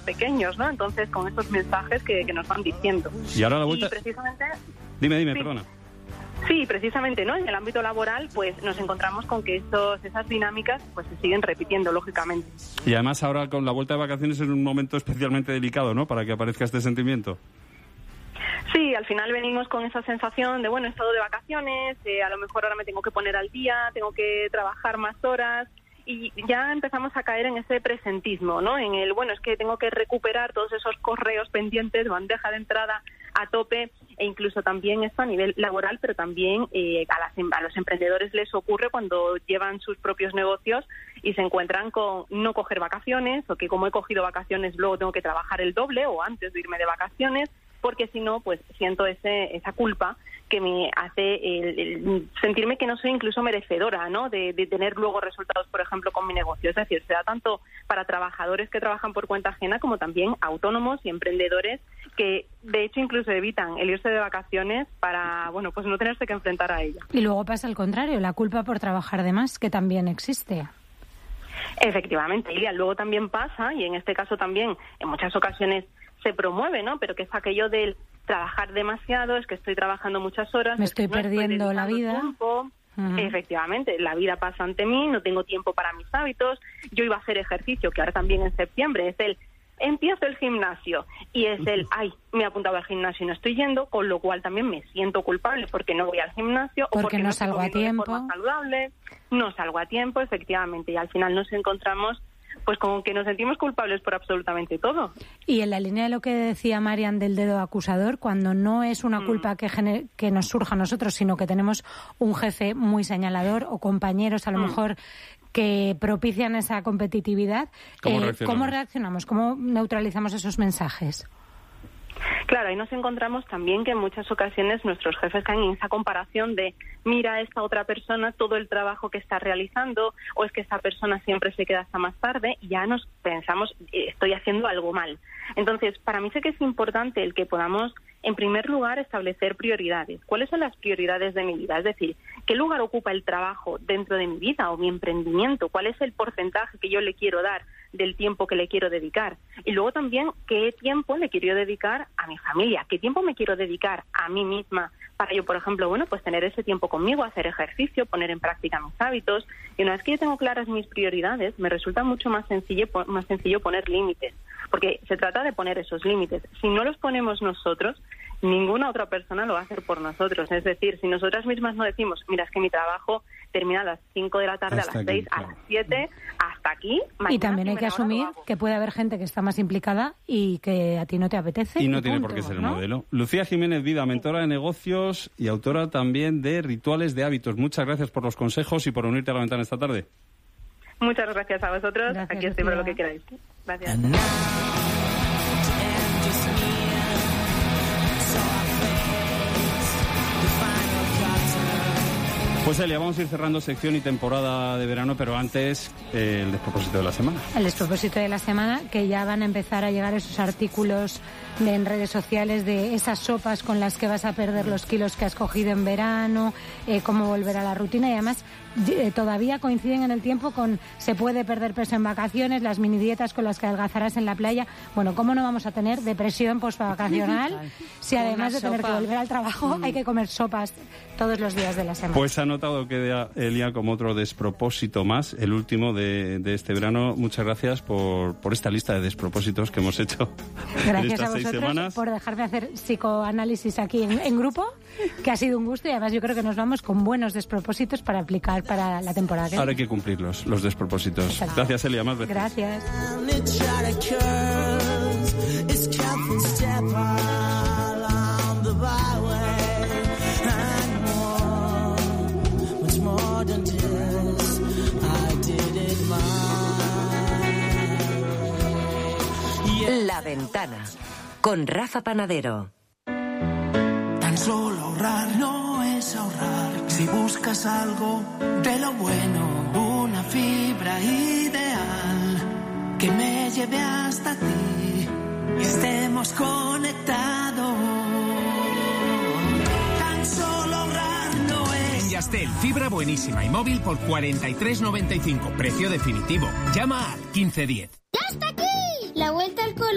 pequeños, ¿no? Entonces, con esos mensajes que nos van diciendo. Y ahora la vuelta... Y precisamente... Dime, sí. Perdona. Sí, precisamente, ¿no? En el ámbito laboral, pues nos encontramos con que esas dinámicas pues se siguen repitiendo, lógicamente. Y además ahora con la vuelta de vacaciones es un momento especialmente delicado, ¿no? Para que aparezca este sentimiento. Sí, al final venimos con esa sensación de, bueno, he estado de vacaciones, a lo mejor ahora me tengo que poner al día, tengo que trabajar más horas, y ya empezamos a caer en ese presentismo, ¿no? En el, bueno, es que tengo que recuperar todos esos correos pendientes, bandeja de entrada a tope, e incluso también esto a nivel laboral, pero también a los emprendedores les ocurre cuando llevan sus propios negocios y se encuentran con no coger vacaciones, o que como he cogido vacaciones luego tengo que trabajar el doble o antes de irme de vacaciones, porque si no, pues siento esa culpa que me hace el sentirme que no soy incluso merecedora, ¿no? De tener luego resultados, por ejemplo, con mi negocio. Es decir, se da tanto para trabajadores que trabajan por cuenta ajena como también autónomos y emprendedores que, de hecho, incluso evitan el irse de vacaciones para, bueno, pues no tenerse que enfrentar a ella. Y luego pasa al contrario, la culpa por trabajar de más, que también existe. Efectivamente, Ilia, luego también pasa, y en este caso también en muchas ocasiones se promueve, ¿no? Pero que es aquello del trabajar demasiado, es que estoy trabajando muchas horas, me estoy perdiendo la vida. Tiempo. Uh-huh. Efectivamente, la vida pasa ante mí, no tengo tiempo para mis hábitos. Yo iba a hacer ejercicio, que ahora también en septiembre es empiezo el gimnasio, y es me he apuntado al gimnasio y no estoy yendo, con lo cual también me siento culpable porque no voy al gimnasio, o porque no salgo a tiempo, de forma saludable, no salgo a tiempo, efectivamente, y al final nos encontramos pues como que nos sentimos culpables por absolutamente todo. Y en la línea de lo que decía Marian del dedo acusador, cuando no es una culpa que nos surja a nosotros, sino que tenemos un jefe muy señalador o compañeros a lo mejor que propician esa competitividad, ¿cómo reaccionamos? ¿Cómo neutralizamos esos mensajes? Claro, ahí nos encontramos también que en muchas ocasiones nuestros jefes caen en esa comparación de mira a esta otra persona todo el trabajo que está realizando, o es que esta persona siempre se queda hasta más tarde, y ya nos pensamos estoy haciendo algo mal. Entonces, para mí sí que es importante el que podamos, en primer lugar, establecer prioridades. ¿Cuáles son las prioridades de mi vida? Es decir, ¿qué lugar ocupa el trabajo dentro de mi vida o mi emprendimiento? ¿Cuál es el porcentaje que yo le quiero dar del tiempo que le quiero dedicar? Y luego también, ¿qué tiempo le quiero dedicar a mi familia? ¿Qué tiempo me quiero dedicar a mí misma para yo, por ejemplo, bueno, pues tener ese tiempo conmigo, hacer ejercicio, poner en práctica mis hábitos? Y una vez que yo tengo claras mis prioridades, me resulta mucho más sencillo poner límites, porque se trata de poner esos límites. Si no los ponemos nosotros, ninguna otra persona lo va a hacer por nosotros. Es decir, si nosotras mismas no decimos, mira, es que mi trabajo termina a las 5 de la tarde, hasta a las 6, claro, a las 7, hasta aquí. Y también hay que asumir que puede haber gente que está más implicada y que a ti no te apetece. Y no tiene por qué ser el modelo. Lucía Jiménez Vida, mentora de negocios y autora también de Rituales de Hábitos. Muchas gracias por los consejos y por unirte a La Ventana esta tarde. Muchas gracias a vosotros. Gracias, aquí estoy para lo que queráis. Gracias. Pues Elia, vamos a ir cerrando sección y temporada de verano, pero antes el despropósito de la semana. El despropósito de la semana, que ya van a empezar a llegar esos artículos en redes sociales de esas sopas con las que vas a perder los kilos que has cogido en verano, cómo volver a la rutina, y además todavía coinciden en el tiempo con se puede perder peso en vacaciones, las mini dietas con las que adelgazarás en la playa. Bueno, ¿cómo no vamos a tener depresión postvacacional si además de tener que volver al trabajo hay que comer sopas todos los días de la semana? Pues ha notado que Elia como otro despropósito más, el último de este verano. Muchas gracias por esta lista de despropósitos que hemos hecho. Gracias a vosotros semanas. Por dejarme hacer psicoanálisis aquí en grupo, que ha sido un gusto, y además yo creo que nos vamos con buenos despropósitos para aplicar para la temporada. Ahora hay que cumplirlos, los despropósitos. Exacto. Gracias, Elia, más veces. Gracias. La Ventana, con Rafa Panadero. Tan solo ahorrar no es ahorrar. Si buscas algo de lo bueno, una fibra ideal que me lleve hasta ti y estemos conectados. Tan solo ahorrar no es. En Yastel, fibra buenísima y móvil por 43,95. Precio definitivo. Llama al 1510. ¡Ya está aquí! La vuelta al cole.